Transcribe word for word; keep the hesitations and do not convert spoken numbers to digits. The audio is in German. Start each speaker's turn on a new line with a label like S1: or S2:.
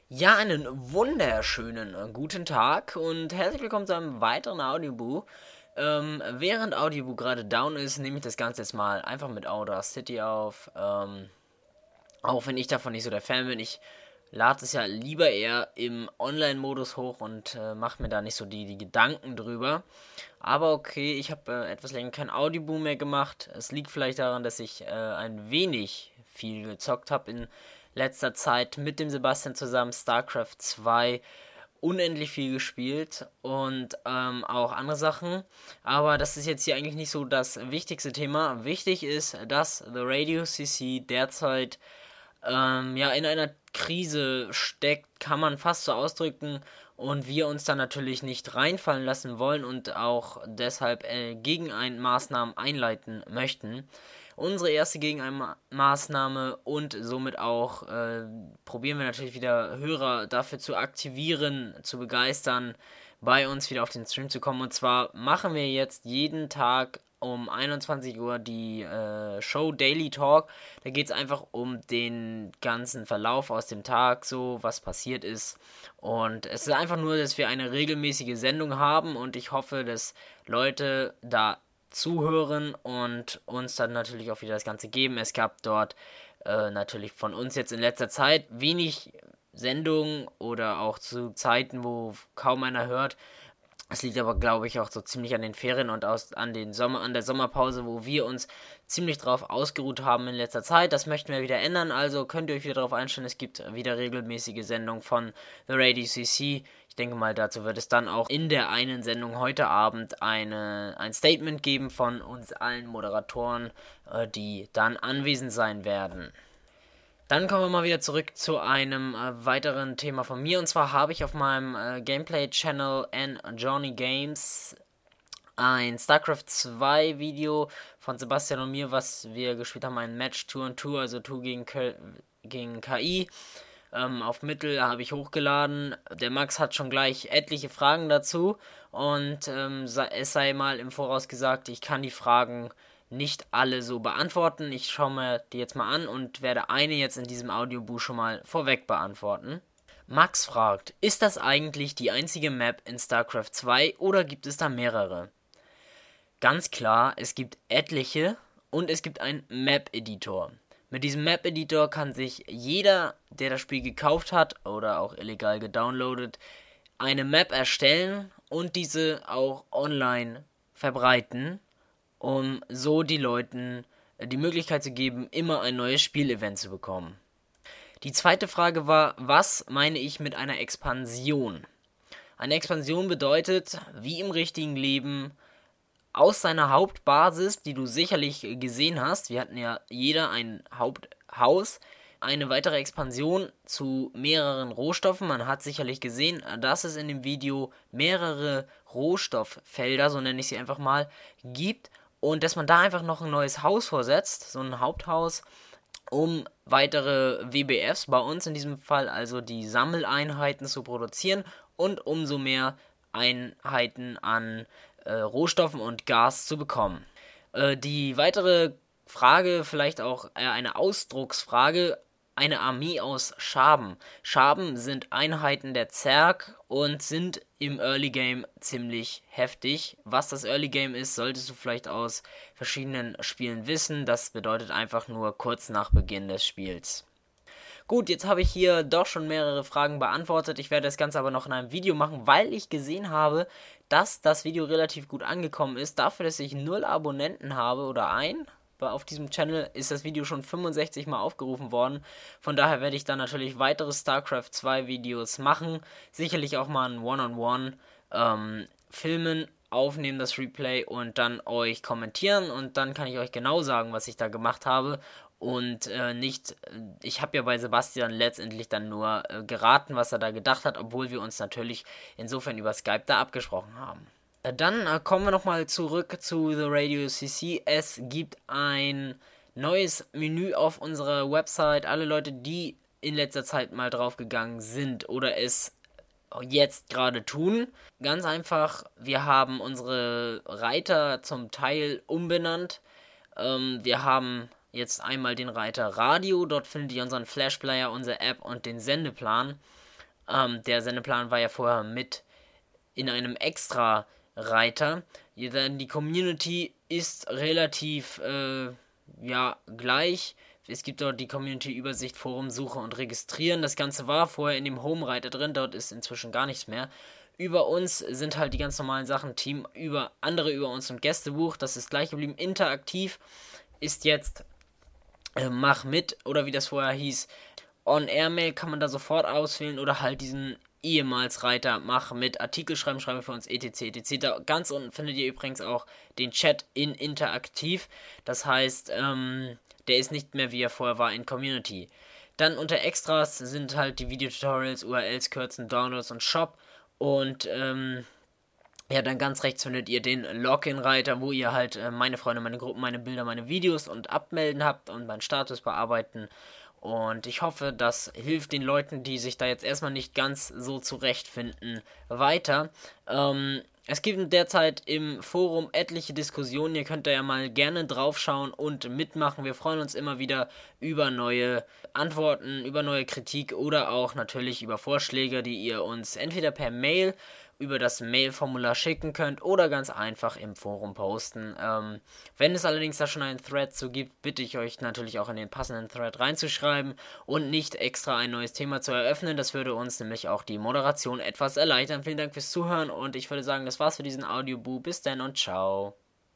S1: Ja, einen wunderschönen äh, guten Tag und herzlich willkommen zu einem weiteren Audioboo. Ähm, während Audioboo gerade down ist, nehme ich das Ganze jetzt mal einfach mit Audacity auf. Ähm, auch wenn ich davon nicht so der Fan bin, ich lade es ja lieber eher im Online-Modus hoch und äh, mache mir da nicht so die, die Gedanken drüber. Aber okay, ich habe äh, etwas länger kein Audioboo mehr gemacht. Es liegt vielleicht daran, dass ich äh, ein wenig viel gezockt habe in letzter Zeit mit dem Sebastian zusammen. StarCraft zwei unendlich viel gespielt und ähm, auch andere Sachen. Aber das ist jetzt hier eigentlich nicht so das wichtigste Thema. Wichtig ist, dass The Radio C C derzeit ähm, ja in einer Krise steckt, kann man fast so ausdrücken. Und wir uns da natürlich nicht reinfallen lassen wollen und auch deshalb äh, Gegenmaßnahmen einleiten möchten. Unsere erste Gegenmaßnahme und somit auch äh, probieren wir natürlich wieder Hörer dafür zu aktivieren, zu begeistern, bei uns wieder auf den Stream zu kommen. Und zwar machen wir jetzt jeden Tag um einundzwanzig Uhr die äh, Show Daily Talk. Da geht es einfach um den ganzen Verlauf aus dem Tag, so was passiert ist. Und es ist einfach nur, dass wir eine regelmäßige Sendung haben und ich hoffe, dass Leute da zuhören und uns dann natürlich auch wieder das Ganze geben. Es gab dort äh, natürlich von uns jetzt in letzter Zeit wenig Sendungen oder auch zu Zeiten, wo kaum einer hört. Es liegt aber, glaube ich, auch so ziemlich an den Ferien und aus, an, den Sommer, an der Sommerpause, wo wir uns ziemlich drauf ausgeruht haben in letzter Zeit. Das möchten wir wieder ändern, also könnt ihr euch wieder darauf einstellen. Es gibt wieder regelmäßige Sendungen von The Radio C C. Ich denke mal, dazu wird es dann auch in der einen Sendung heute Abend eine, ein Statement geben von uns allen Moderatoren, äh, die dann anwesend sein werden. Dann kommen wir mal wieder zurück zu einem äh, weiteren Thema von mir. Und zwar habe ich auf meinem äh, Gameplay-Channel N Johnny Games ein StarCraft zwei Video von Sebastian und mir, was wir gespielt haben, ein Match zwei und zwei, also zwei gegen, K gegen K I. Ähm, auf Mittel habe ich hochgeladen. Der Max hat schon gleich etliche Fragen dazu. Und ähm, es sei mal im Voraus gesagt, ich kann die Fragen nicht alle so beantworten. Ich schaue mir die jetzt mal an und werde eine jetzt in diesem Audiobuch schon mal vorweg beantworten. Max fragt, ist das eigentlich die einzige Map in StarCraft zwei oder gibt es da mehrere? Ganz klar, es gibt etliche und es gibt einen Map-Editor. Mit diesem Map-Editor kann sich jeder, der das Spiel gekauft hat oder auch illegal gedownloadet, eine Map erstellen und diese auch online verbreiten, um so die Leuten die Möglichkeit zu geben, immer ein neues Spielevent zu bekommen. Die zweite Frage war, was meine ich mit einer Expansion? Eine Expansion bedeutet, wie im richtigen Leben, aus seiner Hauptbasis, die du sicherlich gesehen hast, wir hatten ja jeder ein Haupthaus, eine weitere Expansion zu mehreren Rohstoffen. Man hat sicherlich gesehen, dass es in dem Video mehrere Rohstofffelder, so nenne ich sie einfach mal, gibt und dass man da einfach noch ein neues Haus vorsetzt, so ein Haupthaus, um weitere W B Fs, bei uns in diesem Fall also die Sammeleinheiten zu produzieren und umso mehr Einheiten an äh, Rohstoffen und Gas zu bekommen. Äh, die weitere Frage, vielleicht auch äh, eine Ausdrucksfrage, eine Armee aus Schaben. Schaben sind Einheiten der Zerg und sind im Early Game ziemlich heftig. Was das Early Game ist, solltest du vielleicht aus verschiedenen Spielen wissen. Das bedeutet einfach nur kurz nach Beginn des Spiels. Gut, jetzt habe ich hier doch schon mehrere Fragen beantwortet. Ich werde das Ganze aber noch in einem Video machen, weil ich gesehen habe, dass das Video relativ gut angekommen ist. Dafür, dass ich null Abonnenten habe oder ein, auf diesem Channel ist das Video schon fünfundsechzig Mal aufgerufen worden. Von daher werde ich dann natürlich weitere StarCraft zwei Videos machen. Sicherlich auch mal ein One-on-One ähm, filmen, aufnehmen, das Replay und dann euch kommentieren. Und dann kann ich euch genau sagen, was ich da gemacht habe. Und äh, nicht, ich habe ja bei Sebastian letztendlich dann nur äh, geraten, was er da gedacht hat, obwohl wir uns natürlich insofern über Skype da abgesprochen haben. Äh, dann äh, kommen wir nochmal zurück zu The Radio C C. Es gibt ein neues Menü auf unserer Website. Alle Leute, die in letzter Zeit mal draufgegangen sind oder es jetzt gerade tun. Ganz einfach, wir haben unsere Reiter zum Teil umbenannt. Ähm, wir haben jetzt einmal den Reiter Radio, dort findet ihr unseren Flashplayer, unsere App und den Sendeplan. Ähm, der Sendeplan war ja vorher mit in einem extra Reiter. Die Community ist relativ äh, ja gleich. Es gibt dort die Community-Übersicht, Forum, Suche und Registrieren. Das Ganze war vorher in dem Home-Reiter drin, dort ist inzwischen gar nichts mehr. Über uns sind halt die ganz normalen Sachen, Team über andere über uns und Gästebuch, das ist gleich geblieben. Interaktiv ist jetzt äh, Mach mit, oder wie das vorher hieß, On-Air-Mail kann man da sofort auswählen, oder halt diesen ehemals Reiter Mach mit, Artikel schreiben, schreiben für uns, etc, etc. Da ganz unten findet ihr übrigens auch den Chat in Interaktiv, das heißt, ähm, der ist nicht mehr wie er vorher war in Community. Dann unter Extras sind halt die Videotutorials, U R Ls, Kürzen, Downloads und Shop. Und ähm, ja, dann ganz rechts findet ihr den Login-Reiter, wo ihr halt äh, meine Freunde, meine Gruppen, meine Bilder, meine Videos und Abmelden habt und meinen Status bearbeiten. Und ich hoffe, das hilft den Leuten, die sich da jetzt erstmal nicht ganz so zurechtfinden, weiter. Ähm, es gibt derzeit im Forum etliche Diskussionen. Ihr könnt da ja mal gerne draufschauen und mitmachen. Wir freuen uns immer wieder über neue Antworten, über neue Kritik oder auch natürlich über Vorschläge, die ihr uns entweder per Mail über das Mail-Formular schicken könnt oder ganz einfach im Forum posten. Ähm, wenn es allerdings da schon einen Thread zu gibt, bitte ich euch natürlich auch in den passenden Thread reinzuschreiben und nicht extra ein neues Thema zu eröffnen. Das würde uns nämlich auch die Moderation etwas erleichtern. Vielen Dank fürs Zuhören und ich würde sagen, das war's für diesen Audioboo. Bis dann und ciao.